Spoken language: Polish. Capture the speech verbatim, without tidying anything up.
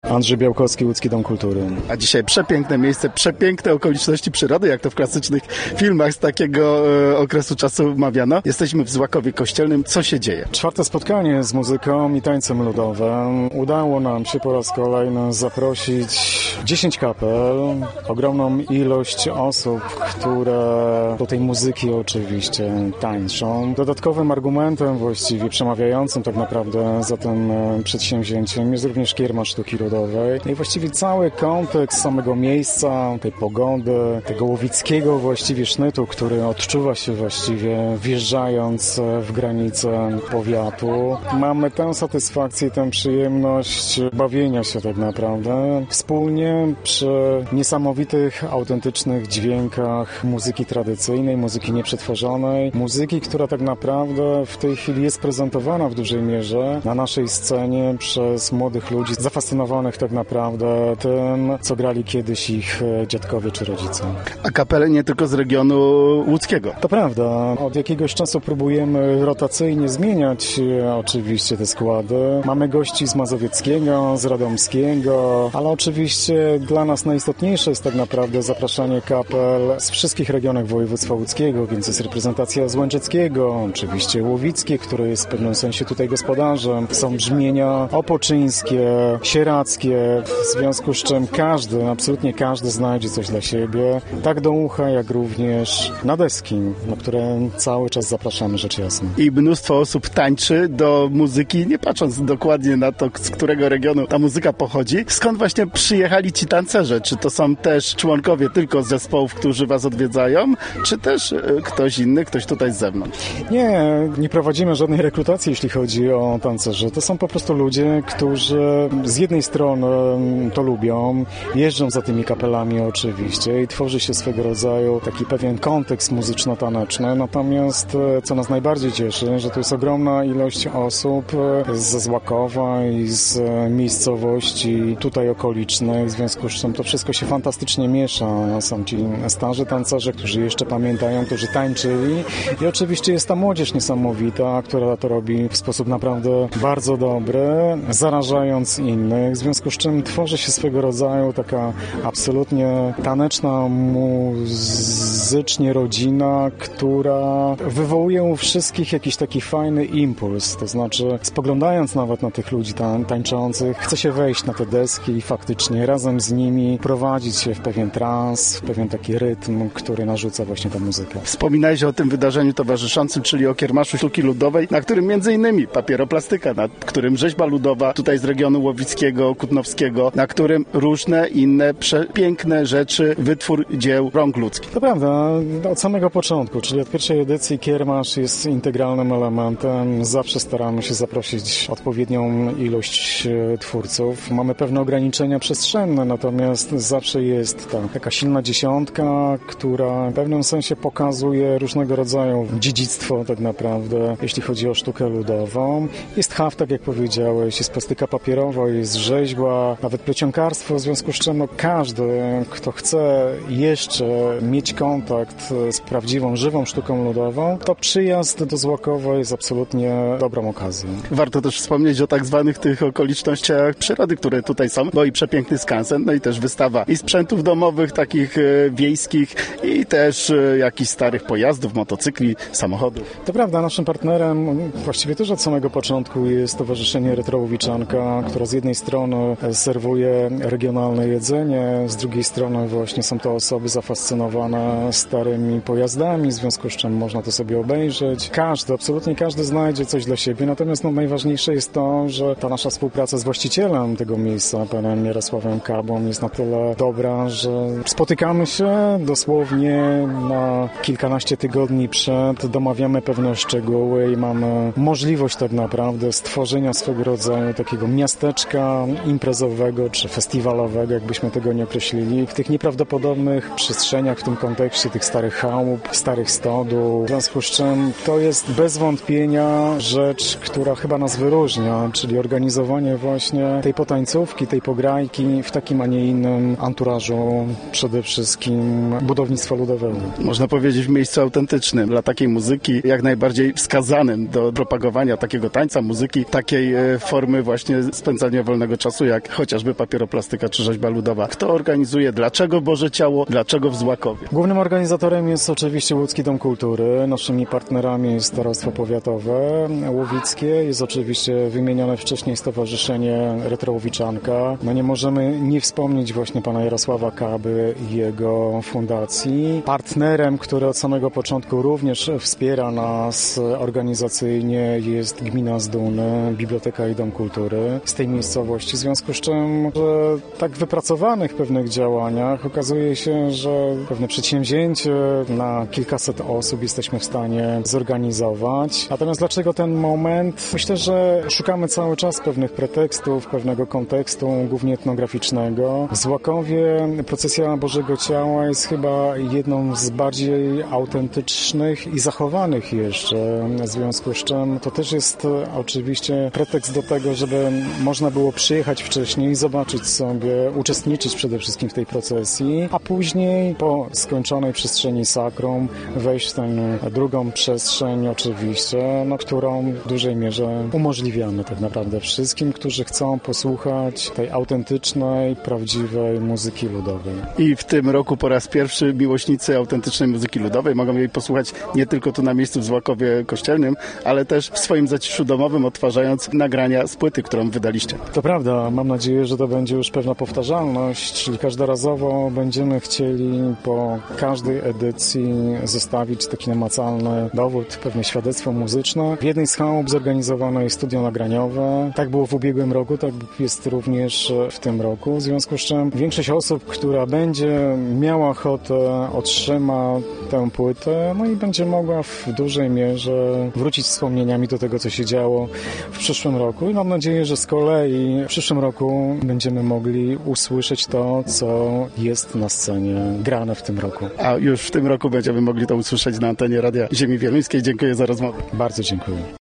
Andrzej Białkowski, Łódzki Dom Kultury. A dzisiaj przepiękne miejsce, przepiękne okoliczności przyrody, jak to w klasycznych filmach z takiego e, okresu czasu mawiano. Jesteśmy w Złakowie Kościelnym. Co się dzieje? Czwarte spotkanie z muzyką i tańcem ludowym. Udało nam się po raz kolejny zaprosić dziesięć kapel, ogromną ilość osób, które do tej muzyki oczywiście tańczą. Dodatkowym argumentem właściwie przemawiającym tak naprawdę za tym przedsięwzięciem jest również kierma sztuki ludowej. I właściwie cały kontekst samego miejsca, tej pogody, tego łowickiego właściwie sznytu, który odczuwa się właściwie wjeżdżając w granicę powiatu. Mamy tę satysfakcję, tę przyjemność bawienia się tak naprawdę wspólnie przy niesamowitych, autentycznych dźwiękach muzyki tradycyjnej, muzyki nieprzetworzonej, muzyki, która tak naprawdę w tej chwili jest prezentowana w dużej mierze na naszej scenie przez młodych ludzi zafascynowanych tak naprawdę tym, co grali kiedyś ich dziadkowie czy rodzice. A kapele nie tylko z regionu łódzkiego. To prawda. Od jakiegoś czasu próbujemy rotacyjnie zmieniać oczywiście te składy. Mamy gości z mazowieckiego, z radomskiego, ale oczywiście dla nas najistotniejsze jest tak naprawdę zapraszanie kapel z wszystkich regionów województwa łódzkiego, więc jest reprezentacja z Łęczyckiego, oczywiście łowickie, które jest w pewnym sensie tutaj gospodarzem. Są brzmienia opoczyńskie, sieradzkie, w związku z czym każdy, absolutnie każdy znajdzie coś dla siebie, tak do ucha, jak również na deski, na które cały czas zapraszamy, rzecz jasna. I mnóstwo osób tańczy do muzyki, nie patrząc dokładnie na to, z którego regionu ta muzyka pochodzi. Skąd właśnie przyjechali ci tancerze? Czy to są też członkowie tylko zespołów, którzy was odwiedzają, czy też ktoś inny, ktoś tutaj z zewnątrz? Nie, nie prowadzimy żadnej rekrutacji, jeśli chodzi o tancerzy. To są po prostu ludzie, którzy z jednej strony to lubią, jeżdżą za tymi kapelami oczywiście i tworzy się swego rodzaju taki pewien kontekst muzyczno-taneczny, natomiast co nas najbardziej cieszy, że to jest ogromna ilość osób ze Złakowa i z miejscowości tutaj okolicznych, w związku z czym to wszystko się fantastycznie miesza. Są ci starzy tancerze, którzy jeszcze pamiętają, którzy tańczyli i oczywiście jest ta młodzież niesamowita, która to robi w sposób naprawdę bardzo dobry, zarażając innych, w związku z czym tworzy się swego rodzaju taka absolutnie taneczna muzycznie rodzina, która wywołuje u wszystkich jakiś taki fajny impuls, to znaczy spoglądając nawet na tych ludzi tań, tańczących, chce się wejść na te deski i faktycznie razem z nimi prowadzić się w pewien trans, w pewien taki rytm, który narzuca właśnie ta muzyka. Wspominałeś o tym wydarzeniu towarzyszącym, czyli o kiermaszu sztuki ludowej, na którym między innymi papieroplastyka, na którym rzeźba ludowa tutaj z regionu łowickiego, kutnowskiego, na którym różne inne przepiękne rzeczy, wytwór dzieł rąk ludzkich. To prawda, od samego początku, czyli od pierwszej edycji kiermasz jest integralnym elementem. Zawsze staramy się zaprosić odpowiednią ilość twórców. Mamy pewne ograniczenia przestrzenne, natomiast zawsze jest ta taka silna dziesiątka, która w pewnym sensie pokazuje różnego rodzaju dziedzictwo tak naprawdę, jeśli chodzi o sztukę ludową. Jest haft, tak jak powiedziałeś, jest plastyka papierowa, jest rzeźba, nawet plecionkarstwo, w związku z czym no, każdy, kto chce jeszcze mieć kontakt z prawdziwą, żywą sztuką ludową, to przyjazd do Złakowa jest absolutnie dobrą okazją. Warto też wspomnieć o tak zwanych tych okolicznościach przyrody, które tutaj są, bo i przepiękny skansen, no i też wystawa i sprzętów domowych, takich e, wiejskich i też e, jakichś starych pojazdów, motocykli, samochodów. To prawda, naszym partnerem właściwie też od samego początku jest Stowarzyszenie Retro Łowiczanka, która z jednej strony serwuje regionalne jedzenie, z drugiej strony właśnie są to osoby zafascynowane starymi pojazdami, w związku z czym można to sobie obejrzeć. Każdy, absolutnie każdy znajdzie coś dla siebie, natomiast no, najważniejsze jest to, że ta nasza współpraca z właścicielem tego miejsca, panem Jarosławem Kabą, jest na tyle dobra, że spotykamy się dosłownie na kilkanaście tygodni przed, domawiamy pewne szczegóły i mamy możliwość tak naprawdę stworzenia swego rodzaju takiego miasteczka imprezowego czy festiwalowego, jakbyśmy tego nie określili, w tych nieprawdopodobnych przestrzeniach, w tym kontekście kontekście tych starych chałup, starych stodół, w związku z czym to jest bez wątpienia rzecz, która chyba nas wyróżnia, czyli organizowanie właśnie tej potańcówki, tej pograjki w takim, a nie innym anturażu przede wszystkim budownictwa ludowego. Można powiedzieć w miejscu autentycznym, dla takiej muzyki jak najbardziej wskazanym do propagowania takiego tańca, muzyki, takiej formy właśnie spędzania wolnego czasu, jak chociażby papieroplastyka czy rzeźba ludowa. Kto organizuje, dlaczego Boże Ciało, dlaczego w Złakowie? Głównym organizatorem jest oczywiście Łódzki Dom Kultury. Naszymi partnerami jest Starostwo Powiatowe Łowickie, jest oczywiście wymienione wcześniej Stowarzyszenie Retrołowiczanka. No nie możemy nie wspomnieć właśnie pana Jarosława Kaby i jego fundacji. Partnerem, który od samego początku również wspiera nas organizacyjnie, jest gmina Zduny, Biblioteka i Dom Kultury z tej miejscowości. W związku z czym, że tak wypracowanych pewnych działaniach okazuje się, że pewne przedsięwzięcie na kilkaset osób jesteśmy w stanie zorganizować. Natomiast dlaczego ten moment? Myślę, że szukamy cały czas pewnych pretekstów, pewnego kontekstu, głównie etnograficznego. W Złakowie procesja Bożego Ciała jest chyba jedną z bardziej autentycznych i zachowanych jeszcze, w związku z czym to też jest oczywiście pretekst do tego, żeby można było przyjechać wcześniej, zobaczyć sobie, uczestniczyć przede wszystkim w tej procesji, a później po skończonej przestrzeni sakrum wejść w tę drugą przestrzeń oczywiście, no, którą w dużej mierze umożliwiamy tak naprawdę wszystkim, którzy chcą posłuchać tej autentycznej, prawdziwej muzyki ludowej. I w tym roku po raz pierwszy miłośnicy autentycznej muzyki ludowej mogą jej posłuchać nie tylko tu na miejscu w Złakowie Kościelnym, ale też w swoim zaciszu domowym, odtwarzając nagrania z płyty, którą wydaliście. To prawda, mam nadzieję, że to będzie już pewna powtarzalność, czyli każdorazowo będziemy chcieli po każdej edycji zostawić taki namacalny dowód, pewne świadectwo muzyczne. W jednej z chałup zorganizowane jest studio nagraniowe. Tak było w ubiegłym roku, tak jest również w tym roku, w związku z czym większość osób, która będzie miała ochotę, otrzyma tę płytę, no i będzie mogła w dużej mierze wrócić wspomnieniami do tego, co się działo w przyszłym roku i mam nadzieję, że z kolei w przyszłym roku będziemy mogli usłyszeć to, co jest na scenie grane w tym roku. A już w tym roku będziemy mogli to usłyszeć na antenie Radia Ziemi Wieluńskiej. Dziękuję za rozmowę. Bardzo dziękuję.